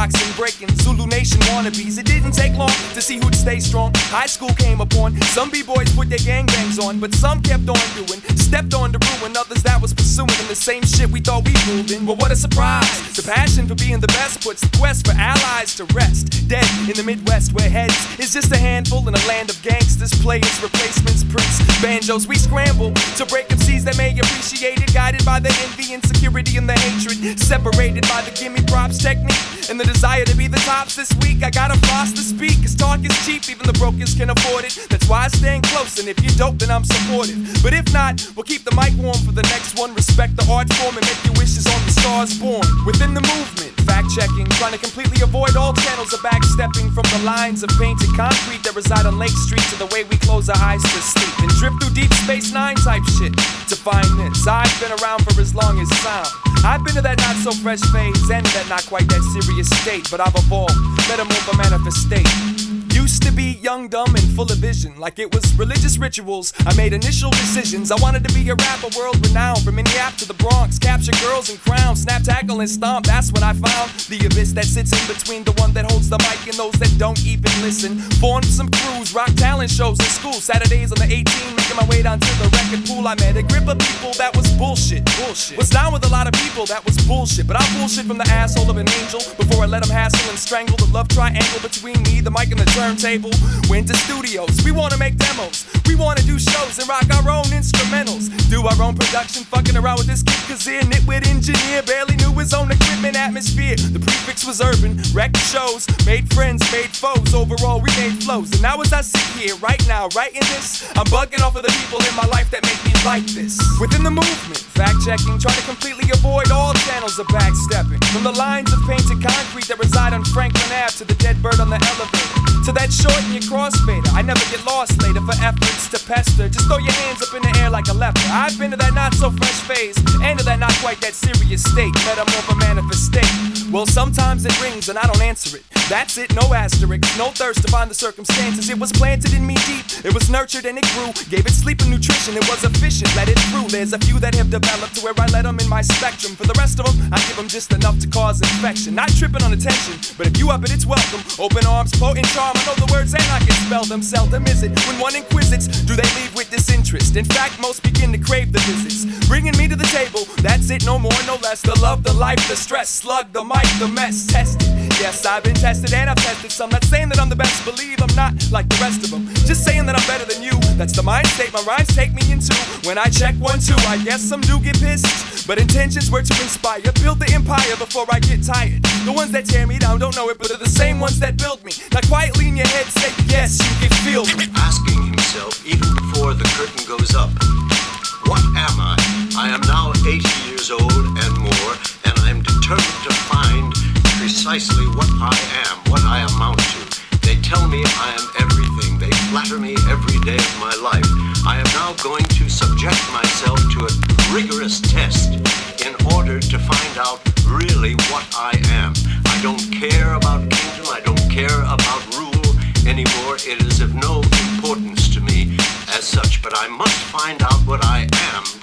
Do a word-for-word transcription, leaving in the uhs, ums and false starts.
boxing, breaking, Zulu Nation wannabes. It didn't take long to see who'd stay strong. High school came upon, some b-boys put their gangbangs on, but some kept on doing, stepped on to ruin others that was pursuing in the same shit we thought we moved in. Well, what a surprise! The passion for being the best puts the quest for allies to rest. Dead in the Midwest where heads is just a handful in a land of gangsters, players, replacements, priests, banjos. We scramble to break M Cs that may appreciate it, guided by the envy, insecurity, and the hatred, separated by the gimme props technique and the desire to be the tops. This week I gotta floss to speak, cause talk is cheap, even the brokest can afford it. That's why I stand close, and if you're dope then I'm supportive. But if not, we'll keep the mic warm for the next one. Respect the art form and make your wishes on the stars born. Within the movement, fact checking, trying to completely avoid all channels of backstepping, from the lines of painted concrete that reside on Lake Street to the way we close our eyes to sleep and drift through Deep Space Nine type shit to find this. I've been around for as long as sound. I've been to that not so fresh phase and that not quite that serious state, but I've evolved, metamorph a manifestate. Used to be young, dumb, and full of vision, like it was religious rituals. I made initial decisions. I wanted to be a rapper, world renowned, from Minneapolis to the Bronx, capture girls and crowns, snap, tackle, and stomp. That's when I found the abyss that sits in between the one that holds the mic and those that don't even listen. Formed some crews, rock talent shows in school, Saturdays on the eighteenth, making my way down to the record pool. I met a grip of people that was bullshit, bullshit. Was down with a lot of people that was bullshit, but I bullshit from the asshole of an angel before I let him hassle and strangle the love triangle between me, the mic, and the turntable. Went to studios, we wanna make demos, we wanna do shows and rock our own instrumentals, do our own production, fucking around with this kid Kazir, nitwit engineer, barely knew his own equipment atmosphere. The prefix was urban, wrecked shows, made friends, made foes, overall we made flows. And now as I sit here right now, writing this, I'm bugging off of the people in my life that make me like this. Within the movement, fact checking, trying to completely avoid all channels of backstepping, from the lines of painted concrete that reside on Franklin Avenue to the dead bird on the elevator, to that short in your crossfader. I never get lost later for efforts to pester. Just throw your hands up in the air like a leper. I've been to that not so fresh phase and to that not quite that serious state, metamorph a manifestate. Well, sometimes it rings and I don't answer it. That's it, no asterisk, no thirst to find the circumstances. It was planted in me deep, it was nurtured and it grew. Gave it sleep and nutrition, it was efficient, let it through. There's a few that have developed to where I let them in my spectrum. For the rest of them, I give them just enough to cause infection. Not tripping on attention, but if you up it, it's welcome. Open arms, potent charm, I know the words and I can spell them. Seldom is it when one inquisits, do they leave with disinterest? In fact, most begin to crave the visits, bringing me to the table. That's it, no more, no less. The love, the life, the stress, slug, the mic, the mess. Tested, yes, I've been tested and I've tested some. Not saying that I'm the best, believe I'm not like the rest of them. Just saying that I'm better than you. That's the mind state my rhymes take me into. When I check one, two, I guess some do get pissed, but intentions were to inspire, build the empire before I get tired. The ones that tear me down don't know it, but are the same ones that build me. Now quietly in your head say, yes, you can feel me. Asking himself even before the curtain goes up, what am I? I am now eighty years old and more, and I am determined to find precisely what I am, what I amount to. They tell me I am everything. They flatter me every day of my life. I am now going to subject myself to a rigorous test in order to find out really what I am. I don't care about kingdom. I don't care about rule anymore. It is of no importance to me as such, but I must find out what I am